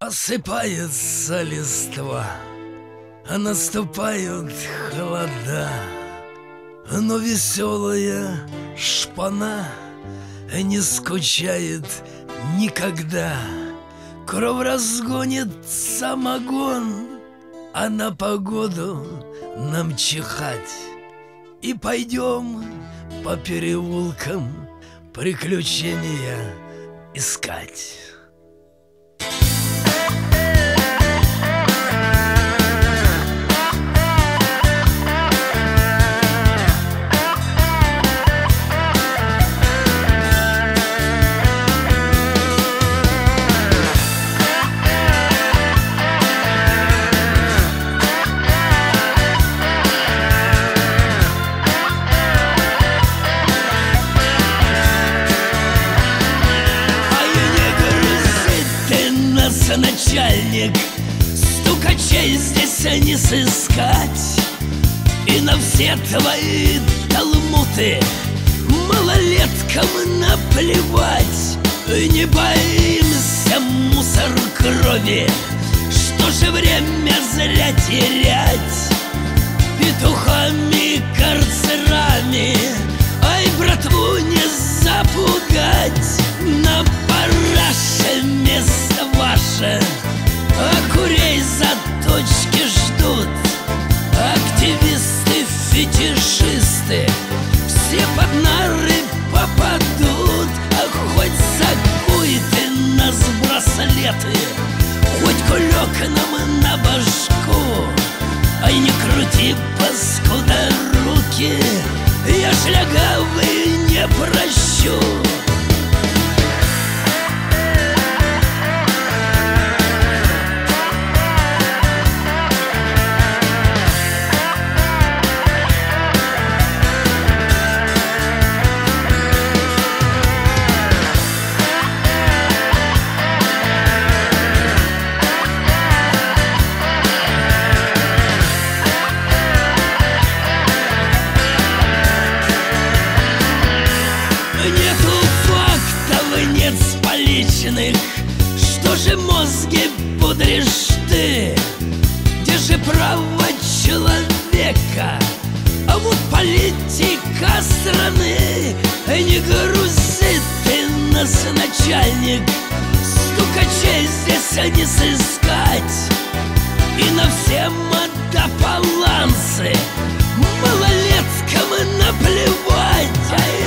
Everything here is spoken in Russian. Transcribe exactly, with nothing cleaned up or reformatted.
Осыпается листва, а наступают холода, но веселая шпана не скучает никогда. Кровь разгонит самогон, а на погоду нам чихать. И пойдем по переулкам приключения искать. Начальник, стукачей здесь не сыскать. И на все твои талмуты малолеткам наплевать. Не боимся мусор крови, что же время зря терять петухами, карцерами. Ай, братву не запугать. На параше место ваше, а курей за точки ждут. Активисты, фетишисты все под нары попадут. А хоть закуй ты нас браслеты, хоть кулек нам на башку. Ай, не крути, паскуда, руки, я шлягавый не прощу. Что же мозги пудришь ты? Где же право человека? А вот политика страны. Не грузи ты нас, начальник, стукачей здесь не сыскать. И на все модополанцы малолеткам наплевать.